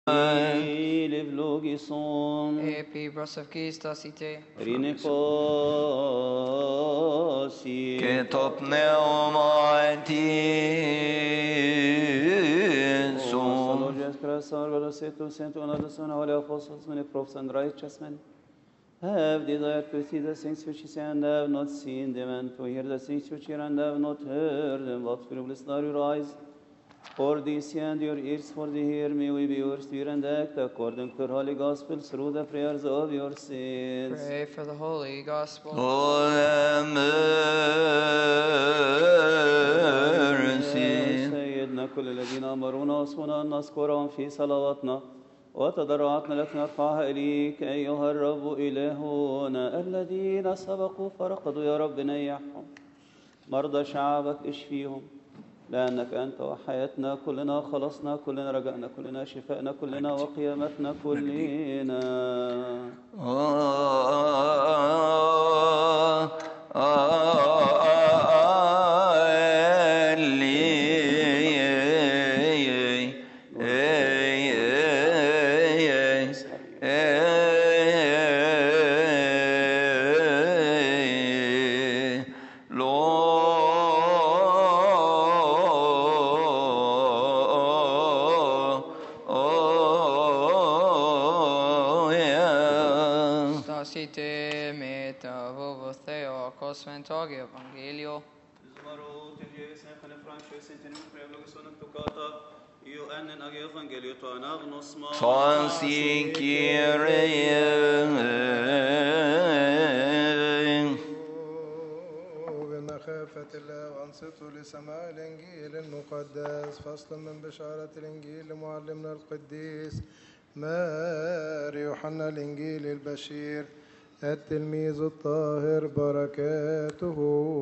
Livlogison Epi brosovkista cité. Rinekosi Ketop pneumatis Salogis Krasar Velocetus and another son Holy Apostles when prophets and righteous men have desired to see the things which you say and have not seen them, and to hear the things which you hear and have not heard them. But will bless your eyes for this and your ears for the hear. May we be yours to hear and act according to the Holy Gospel through the prayers of your saints. Pray for the Holy Gospel. O mercy. سيدنا كل الذين أمرونا وصونا أن نذكرهم في صلواتنا وتضرعاتنا لك نرفعها إليك أيها الرب إلهنا. الذين سبقوا فرقدوا يا رب نيحهم، مرضى شعبك اشفيهم، لأنك أنت وحياتنا كلنا، خلصنا كلنا، رجعنا كلنا، شفائنا كلنا، وقيامتنا كلنا. Cité meta vovo theo cosventogi evangelio. Fancy بمخافة الله وانصتوا لسماع الإنجيل المقدس. فصل من بشارة الإنجيل لمعلمنا القديس ماري يوحنا الإنجيل البشير التلميذ الطاهر بركاته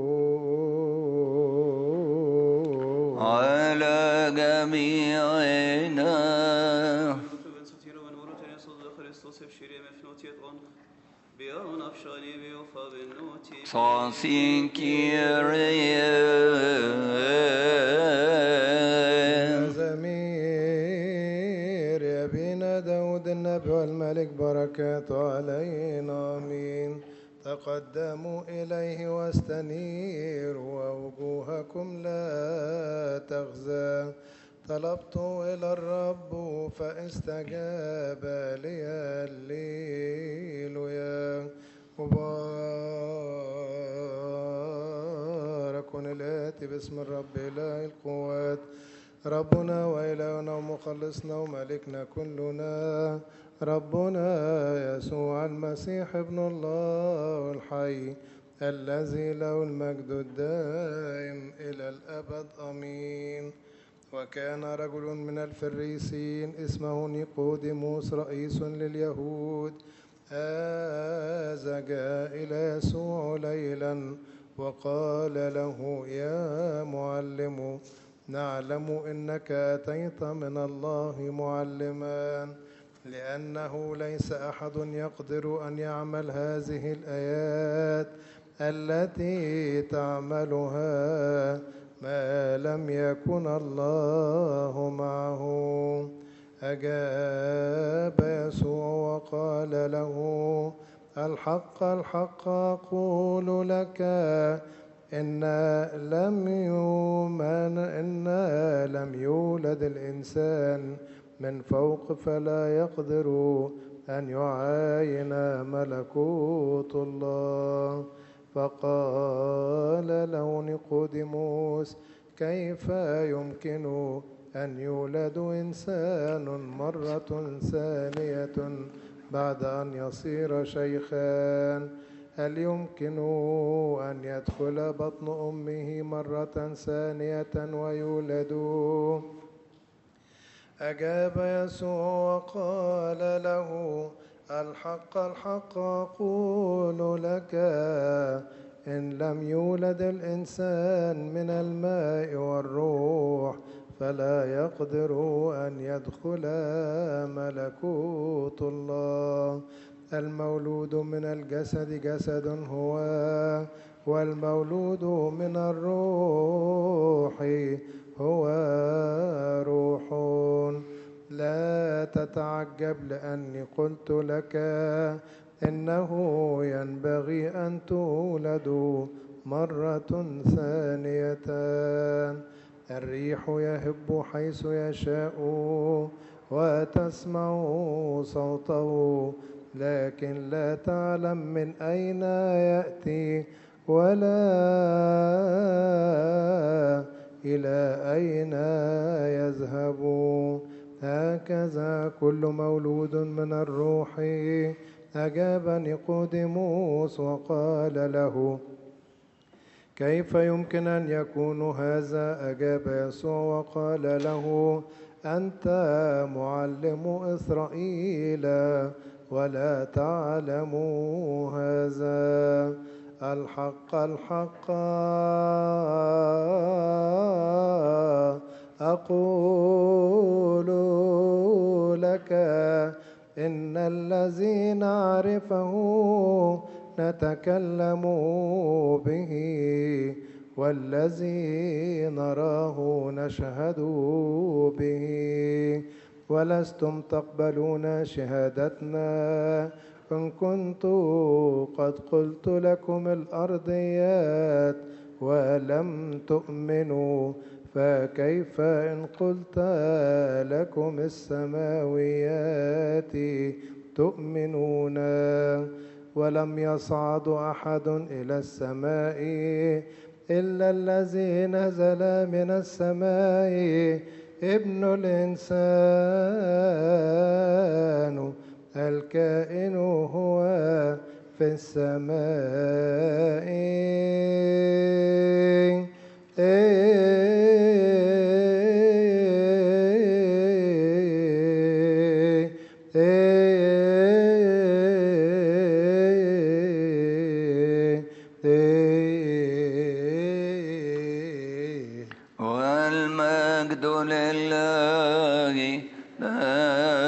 على جميعنا. Sansin زمير يا بنا داود النبي والملك بركاته علينا آمين. تقدموا إليه واستنيروا ووجوهكم لا تخزى. طلبت إلى الرب فاستجاب لي الليلويا. مبارك الآتي باسم الرب إله القوات، ربنا وإلهنا ومخلصنا وملكنا كلنا، ربنا يسوع المسيح ابن الله الحي الذي له المجد الدائم إلى الأبد آمين. وكان رجل من الفريسين اسمه نيقوديموس رئيس لليهود، هذا جاء إلى يسوع ليلا وقال له يا معلم، نعلم إنك أتيت من الله معلما، لأنه ليس أحد يقدر أن يعمل هذه الآيات التي تعملها ما لم يكن الله معه. أجاب يسوع وقال له الحق الحق أقول لك إن لم يولد الإنسان من فوق فلا يقدر أن يعاين ملكوت الله. فقال له نيقوديموس كيف يمكن أن يولد إنسان مرة ثانية بعد أن يصير شيخان؟ هل يمكن أن يدخل بطن أمه مرة ثانية ويولد؟ أجاب يسوع وقال له الحق الحق أقول لك إن لم يولد الإنسان من الماء والروح فلا يقدر أن يدخل ملكوت الله. المولود من الجسد جسد هو، والمولود من الروح هو روح. لا تتعجب لأني قلت لك إنه ينبغي أن تولدوا مرة ثانية. الريح يهب حيث يشاء وتسمع صوته لكن لا تعلم من أين يأتي ولا إلى أين يذهب. هكذا كل مولود من الروح. أجاب نيقوديموس وقال له كيف يمكن أن يكون هذا؟ أجاب يسوع وقال له أنت معلم إسرائيل ولا تعلم هذا؟ الحق الحق أقول لك إن الذي نعرفه نتكلم به والذي نراه نشهد به ولستم تقبلون شهادتنا. إن كنت قد قلت لكم الأرضيات ولم تؤمنوا فكيف إن قلت لكم السماويات تؤمنون؟ ولم يصعد أحد إلى السماء إلا الذي نزل من السماء ابن الإنسان الكائن هو في السماء. والمجد لله